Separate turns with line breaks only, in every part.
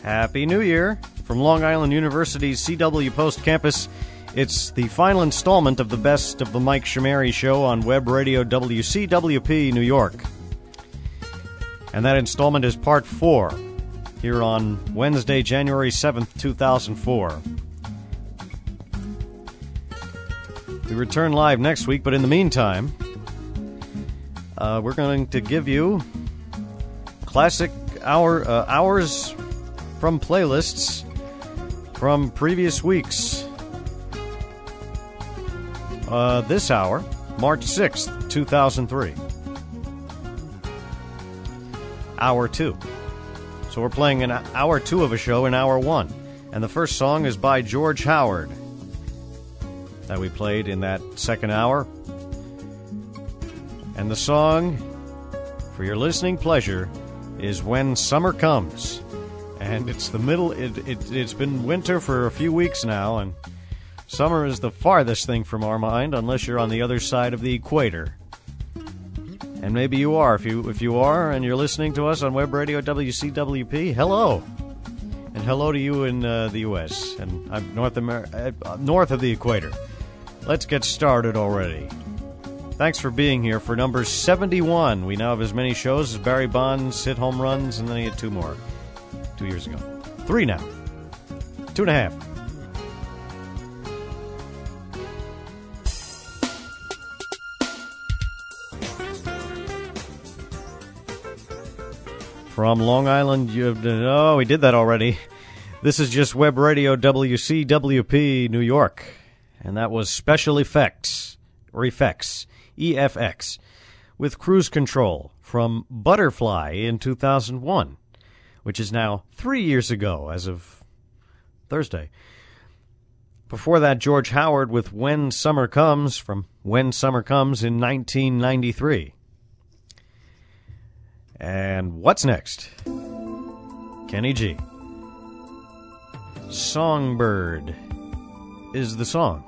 Happy New Year from Long Island University's CW Post campus. It's the final installment of the Best of the Mike Shamari Show on Web Radio WCWP New York. And that installment is part 4, here on Wednesday, January 7th, 2004. We return live next week, but in the meantime, we're going to give you classic hours from playlists from previous weeks. This hour, March 6th, 2003. Hour 2. So we're playing an hour 2 of a show in hour 1. And the first song is by George Howard that we played in that second hour. And the song, for your listening pleasure, is When Summer Comes. And it's the middle, it's been winter for a few weeks now, and summer is the farthest thing from our mind, unless you're on the other side of the equator. And maybe you are. If you are, and you're listening to us on Web Radio WCWP, hello. And hello to you in the U.S. and north of the equator. Let's get started already. Thanks for being here for number 71. We now have as many shows as Barry Bonds hit home runs, and then he had 2 more 2 years ago. 3 now. 2.5. From Long Island, we did that already. This is just Web Radio WCWP New York. And that was Special Effects, or Effects, EFX, with Cruise Control from Butterfly in 2001, which is now 3 years ago as of Thursday. Before that, George Howard with When Summer Comes from When Summer Comes in 1993. And what's next? Kenny G. Songbird is the song.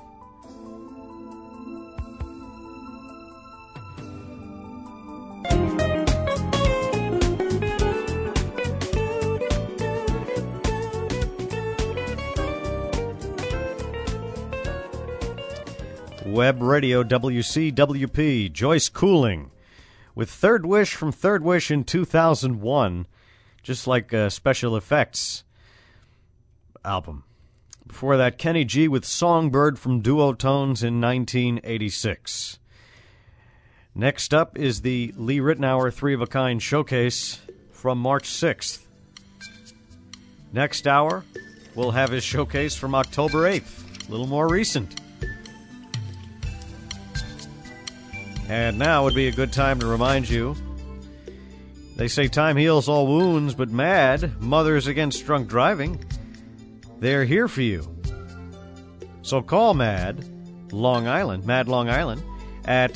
Web Radio WCWP, Joyce Cooling, with Third Wish from Third Wish in 2001, just like a Special Effects album. Before that, Kenny G with Songbird from Duotones in 1986. Next up is the Lee Ritenour 3 of a Kind Showcase from March 6th. Next hour, we'll have his showcase from October 8th, a little more recent. And now would be a good time to remind you, they say time heals all wounds, but MAD, Mothers Against Drunk Driving, they're here for you. So call MAD Long Island, at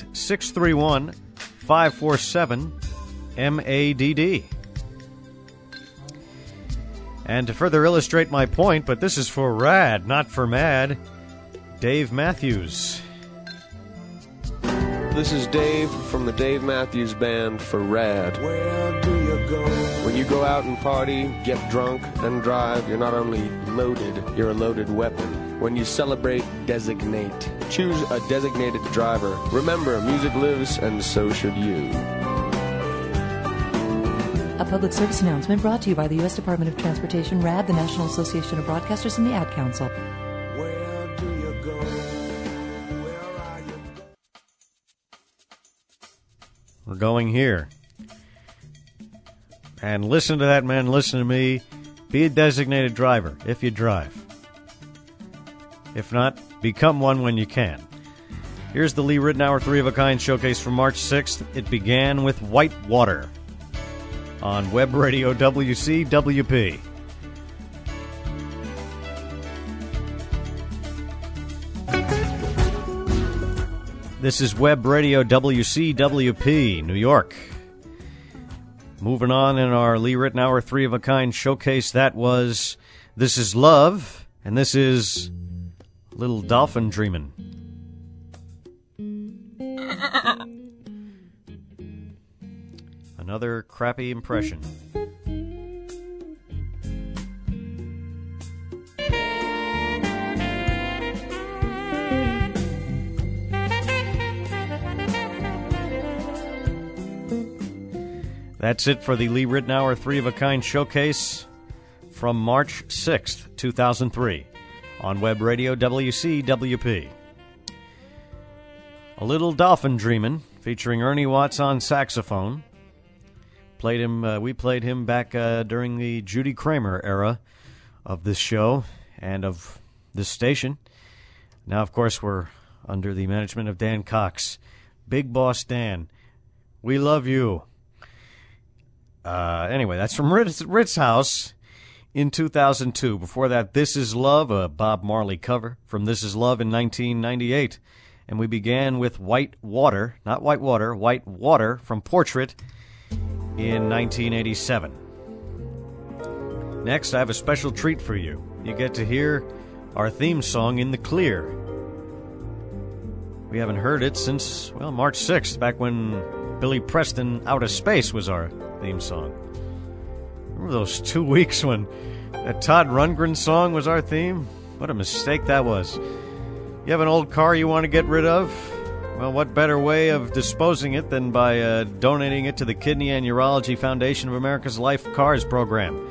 631-547-MADD. And to further illustrate my point, but this is for RAD, not for MAD, Dave Matthews.
This is Dave from the Dave Matthews Band for RAD.
Where do you go?
When you go out and party, get drunk, and drive, you're not only loaded, you're a loaded weapon. When you celebrate, designate. Choose a designated driver. Remember, music lives, and so should you.
A public service announcement brought to you by the U.S. Department of Transportation, RAD, the National Association of Broadcasters, and the Ad Council.
Where do you go? Where are you?
We're going here. And listen to that man, listen to me. Be a designated driver if you drive. If not, become one when you can. Here's the Lee Ritenour 3 of a Kind Showcase from March 6th. It began with Whitewater on Web Radio WCWP. This is Web Radio WCWP, New York. Moving on in our Lee Ritenour 3 of a Kind Showcase, that was This Is Love, and this is Little Dolphin Dreamin'. Another crappy impression. That's it for the Lee Ritenour 3 of a Kind showcase from March 6th, 2003 on Web Radio WCWP. A Little Dolphin Dreamin', featuring Ernie Watts on saxophone. We played him back during the Judy Kramer era of this show and of this station. Now, of course, we're under the management of Dan Cox. Big Boss Dan, we love you. Anyway, that's from Ritz House in 2002. Before that, This Is Love, a Bob Marley cover from This Is Love in 1998. And we began with White Water, not White Water, White Water from Portrait in 1987. Next, I have a special treat for you. You get to hear our theme song in the clear. We haven't heard it since, well, March 6th, back when Billy Preston Out of Space was our theme song. Remember those 2 weeks when that Todd Rundgren song was our theme? What a mistake that was. You have an old car you want to get rid of? Well, what better way of disposing it than by donating it to the Kidney and Urology Foundation of America's Life Cars program?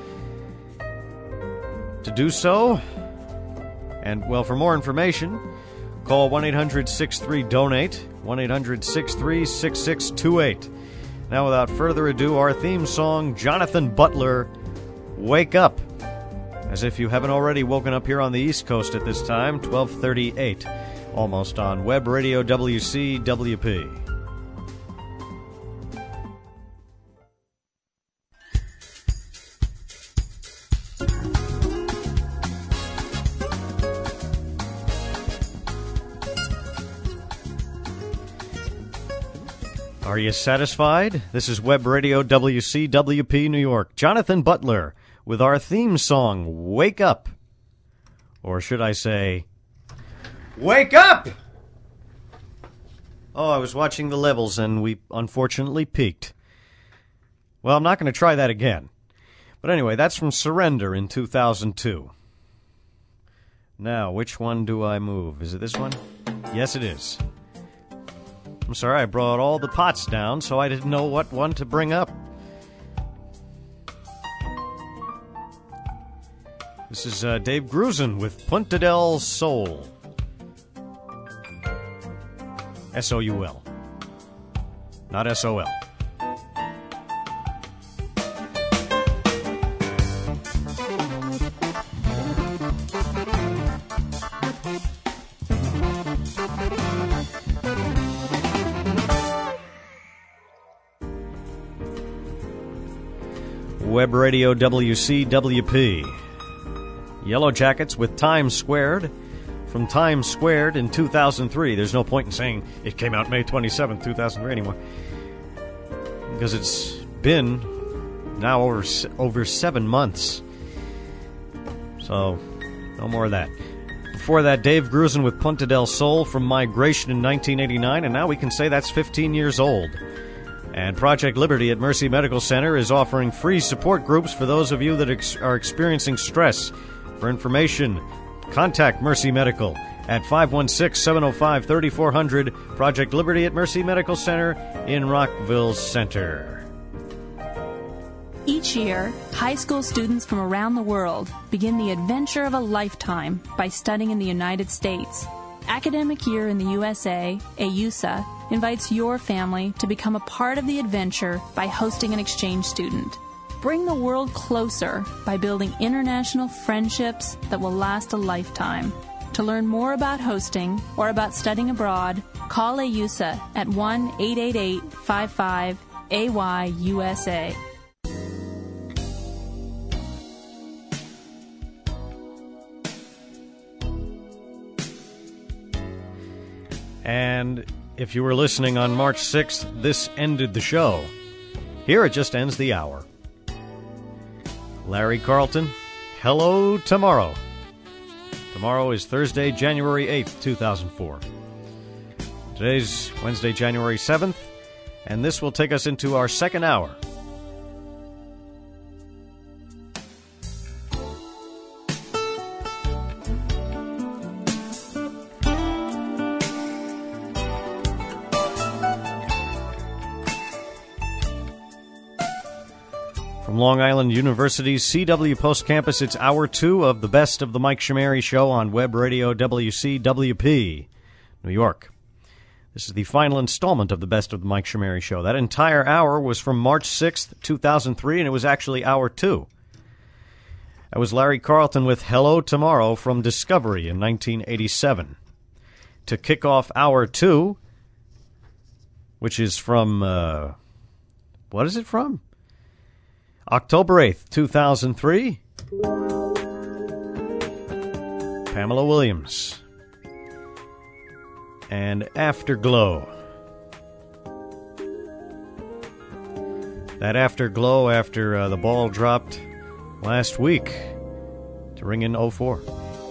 To do so, and, well, for more information, call 1-800-63-DONATE, 1-800-63-6628. Now, without further ado, our theme song, Jonathan Butler, Wake Up. As if you haven't already woken up here on the East Coast at this time, 12:38, almost on Web Radio WCWP. Are you satisfied? This is Web Radio WCWP New York. Jonathan Butler with our theme song, Wake Up. Or should I say, Wake Up! Oh, I was watching the levels and we unfortunately peaked. Well, I'm not going to try that again. But anyway, that's from Surrender in 2002. Now, which one do I move? Is it this one? Yes, it is. I'm sorry, I brought all the pots down, so I didn't know what one to bring up. This is Dave Grusin with Punta del Sol. S-O-U-L. Not S-O-L. Web Radio WCWP. Yellow Jackets with Time Squared from Time Squared in 2003. There's no point in saying it came out May 27th, 2003 anymore, because it's been now over 7 months. So, no more of that. Before that, Dave Grusin with Punta del Sol from Migration in 1989, and now we can say that's 15 years old. And Project Liberty at Mercy Medical Center is offering free support groups for those of you that are experiencing stress. For information, contact Mercy Medical at 516-705-3400, Project Liberty at Mercy Medical Center in Rockville Center.
Each year, high school students from around the world begin the adventure of a lifetime by studying in the United States. Academic Year in the USA, AUSA, invites your family to become a part of the adventure by hosting an exchange student. Bring the world closer by building international friendships that will last a lifetime. To learn more about hosting or about studying abroad, call AUSA at 1-888-55-AY-USA.
And if you were listening on March 6th, this ended the show. Here it just ends the hour. Larry Carlton, hello tomorrow. Tomorrow is Thursday, January 8th, 2004. Today's Wednesday, January 7th, and this will take us into our second hour. Long Island University's CW Post Campus, it's Hour 2 of the Best of the Mike Shamari Show on Web Radio WCWP, New York. This is the final installment of the Best of the Mike Shamari Show. That entire hour was from March 6th, 2003, and it was actually Hour 2. That was Larry Carlton with Hello Tomorrow from Discovery in 1987. To kick off Hour 2, which is from, what is it from? October 8th, 2003, Pamela Williams and Afterglow. That Afterglow after the ball dropped last week to ring in 04.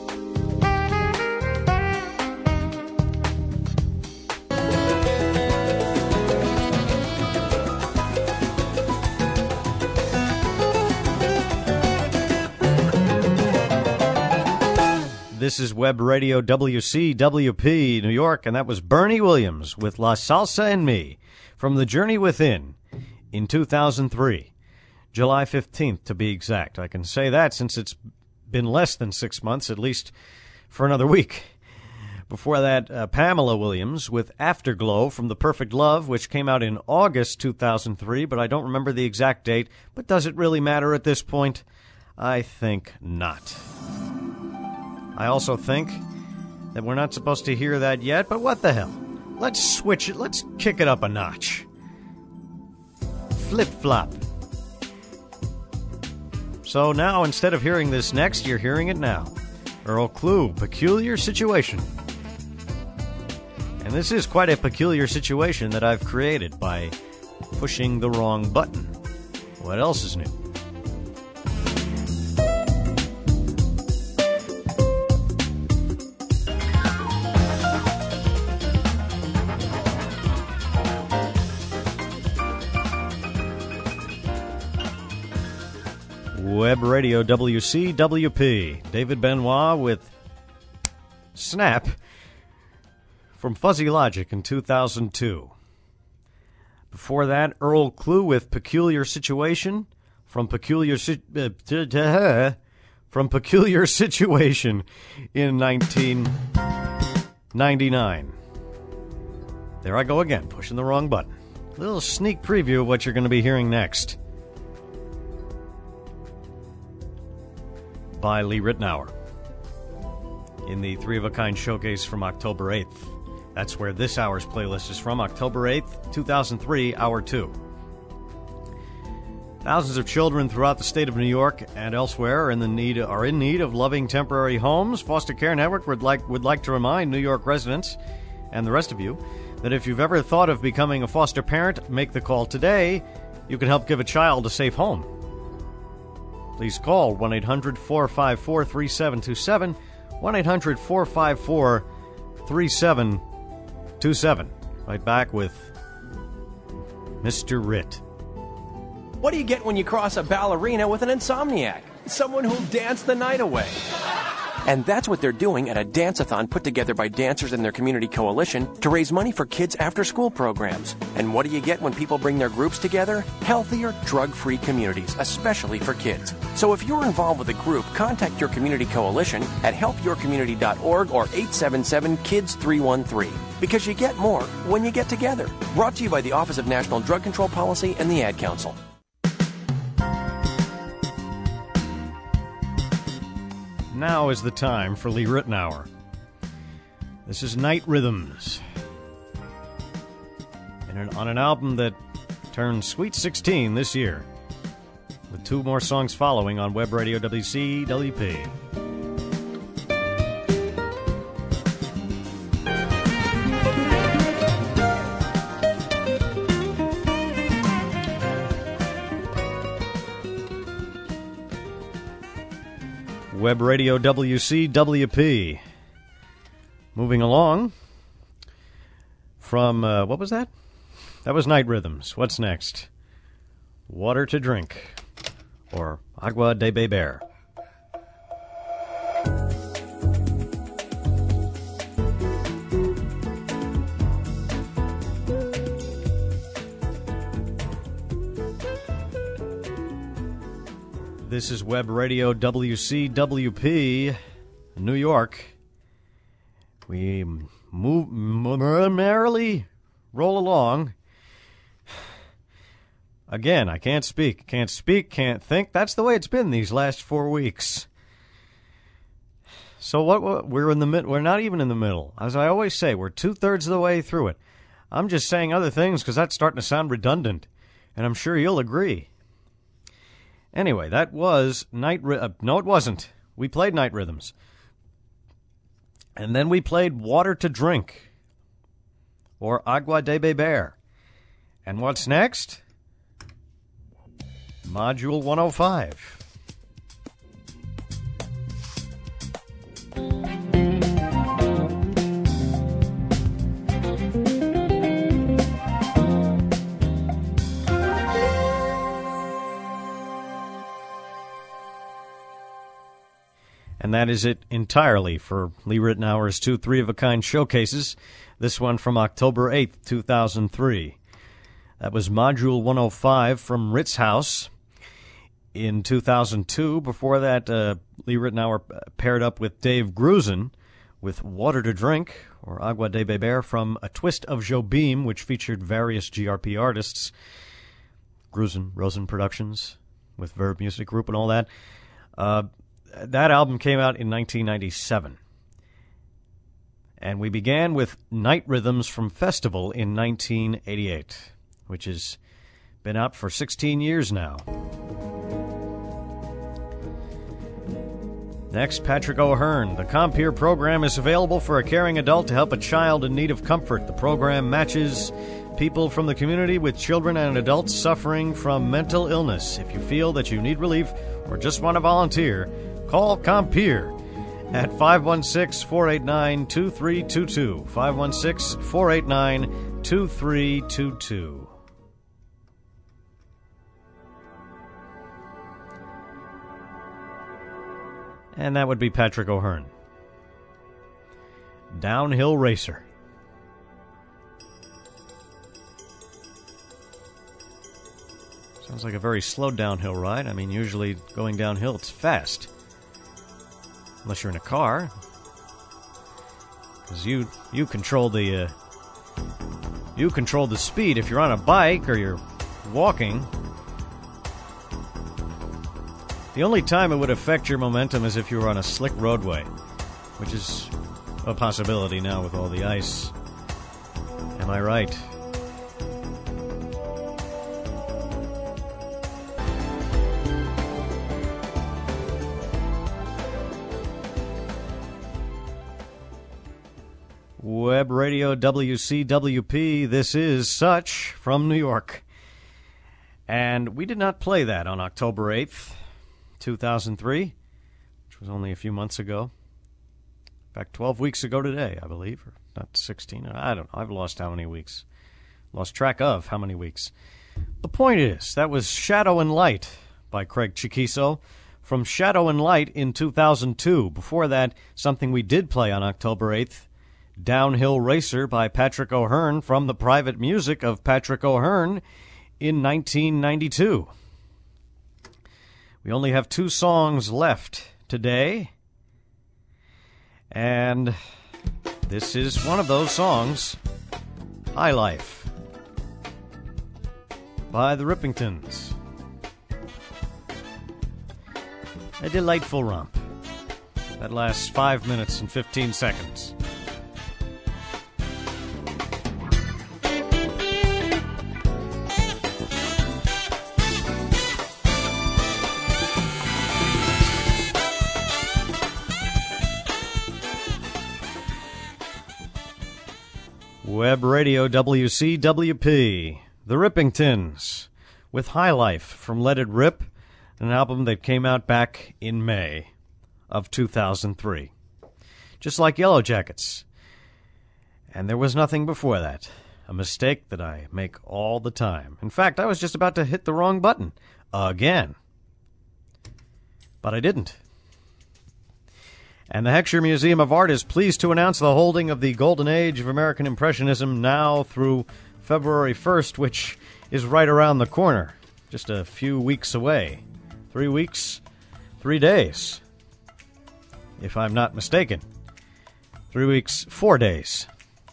This is Web Radio WCWP, New York, and that was Bernie Williams with La Salsa and Me from The Journey Within in 2003, July 15th to be exact. I can say that since it's been less than 6 months, at least for another week. Before that, Pamela Williams with Afterglow from The Perfect Love, which came out in August 2003, but I don't remember the exact date. But does it really matter at this point? I think not. I also think that we're not supposed to hear that yet, but what the hell? Let's switch it. Let's kick it up a notch. Flip-flop. So now, instead of hearing this next, you're hearing it now. Earl Klugh, Peculiar Situation. And this is quite a peculiar situation that I've created by pushing the wrong button. What else is new? Web Radio WCWP. David Benoit with Snap from Fuzzy Logic in 2002. Before that, Earl Klugh with Peculiar Situation from Peculiar Situation in 1999. There I go again, pushing the wrong button. A little sneak preview of what you're going to be hearing next. By Lee Ritenour in the Three of a Kind showcase from October 8th. That's where this hour's playlist is from, October 8th, 2003, Hour 2. Thousands of children throughout the state of New York and elsewhere are in need of loving temporary homes. Foster Care Network would like to remind New York residents and the rest of you that if you've ever thought of becoming a foster parent, make the call today. You can help give a child a safe home. Please call 1-800-454-3727, 1-800-454-3727. Right back with Mr. Ritt.
What do you get when you cross a ballerina with an insomniac? Someone who'll dance the night away. And that's what they're doing at a dance-a-thon put together by dancers and their community coalition to raise money for kids' after-school programs. And what do you get when people bring their groups together? Healthier, drug-free communities, especially for kids. So if you're involved with a group, contact your community coalition at helpyourcommunity.org or 877-KIDS-313. Because you get more when you get together. Brought to you by the Office of National Drug Control Policy and the Ad Council.
Now is the time for Lee Ritenour. This is Night Rhythms. On an album that turned Sweet 16 this year, with 2 more songs following on Web Radio WCWP. Web Radio WCWP. Moving along from, what was that? That was Night Rhythms. What's next? Water to Drink, or Agua de Beber. This is Web Radio WCWP, New York. We merrily roll along. Again, I can't speak, can't think. That's the way it's been these last 4 weeks. So what we're in the mid. We're not even in the middle. As I always say, we're 2/3 of the way through it. I'm just saying other things because that's starting to sound redundant, and I'm sure you'll agree. Anyway, that was no, it wasn't. We played Night Rhythms. And then we played Water to Drink, or Agua de Beber. And what's next? Module 105. And that is it entirely for Lee Ritenour's 2 3-of-a-kind showcases, this one from October 8th, 2003. That was Module 105 from Ritz House in 2002. Before that, Lee Ritenour paired up with Dave Grusin with Water to Drink, or Agua de Beber, from A Twist of Jobim, which featured various GRP artists, Grusin, Rosen Productions, with Verb Music Group and all that. That album came out in 1997. And we began with Night Rhythms from Festival in 1988, which has been out for 16 years now. Next, Patrick O'Hearn. The Compeer program is available for a caring adult to help a child in need of comfort. The program matches people from the community with children and adults suffering from mental illness. If you feel that you need relief or just want to volunteer, call Compeer at 516-489-2322. 516-489-2322. And that would be Patrick O'Hearn. Downhill Racer. Sounds like a very slow downhill ride. I mean, usually going downhill, it's fast. Unless you're in a car. Because you control the speed. If you're on a bike or you're walking, the only time it would affect your momentum is if you were on a slick roadway, which is a possibility now with all the ice. Am I right? Web Radio WCWP, this is Such from New York. And we did not play that on October 8th, 2003, which was only a few months ago. In fact, 12 weeks ago today, I believe, or not 16. I don't know. I've lost how many weeks. Lost track of how many weeks. The point is, that was Shadow and Light by Craig Chiquiso from Shadow and Light in 2002. Before that, something we did play on October 8th, Downhill Racer by Patrick O'Hearn from the private music of Patrick O'Hearn in 1992. We only have 2 songs left today, and this is one of those songs, High Life by the Rippingtons. A delightful romp that lasts 5 minutes and 15 seconds. Web Radio WCWP, The Rippingtons, with High Life from Let It Rip, an album that came out back in May of 2003. Just like Yellow Jackets. And there was nothing before that. A mistake that I make all the time. In fact, I was just about to hit the wrong button. Again. But I didn't. And the Heckscher Museum of Art is pleased to announce the holding of the Golden Age of American Impressionism now through February 1st, which is right around the corner, just a few weeks away. 3 weeks 3 days, if I'm not mistaken. 3 weeks, 4 days.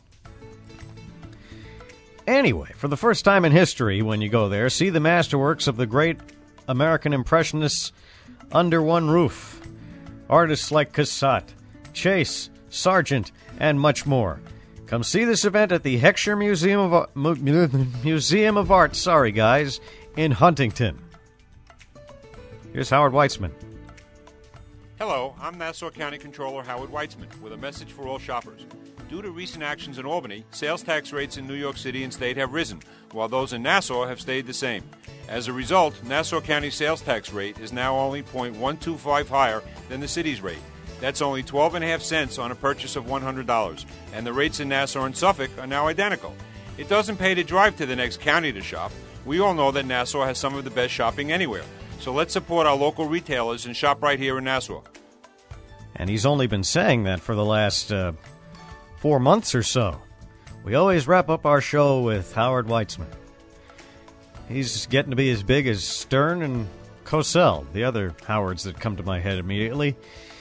Anyway, for the first time in history, when you go there, see the masterworks of the great American Impressionists under one roof. Artists like Cassatt, Chase, Sargent, and much more. Come see this event at the Heckscher Museum of Art, sorry guys, in Huntington. Here's Howard Weitzman.
Hello, I'm Nassau County Controller Howard Weitzman with a message for all shoppers. Due to recent actions in Albany, sales tax rates in New York City and state have risen, while those in Nassau have stayed the same. As a result, Nassau County's sales tax rate is now only 0.125 higher than the city's rate. That's only 12.5 cents on a purchase of $100, and the rates in Nassau and Suffolk are now identical. It doesn't pay to drive to the next county to shop. We all know that Nassau has some of the best shopping anywhere. So let's support our local retailers and shop right here in Nassau.
And he's only been saying that for the last 4 months or so. We always wrap up our show with Howard Weitzman. He's getting to be as big as Stern and Cosell, the other Howards that come to my head immediately.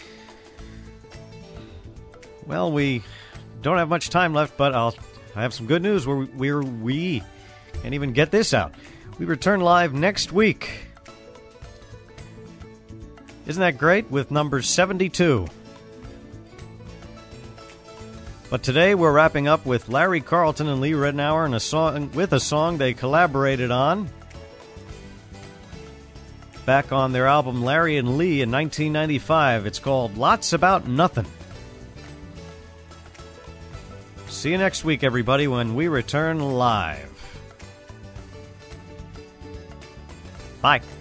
Well, we don't have much time left, but I have some good news. We can't even get this out. We return live next week. Isn't that great? With number 72. But today we're wrapping up with Larry Carlton and Lee Ritenour and a song they collaborated on back on their album Larry and Lee in 1995. It's called Lots About Nothing. See you next week, everybody, when we return live. Bye.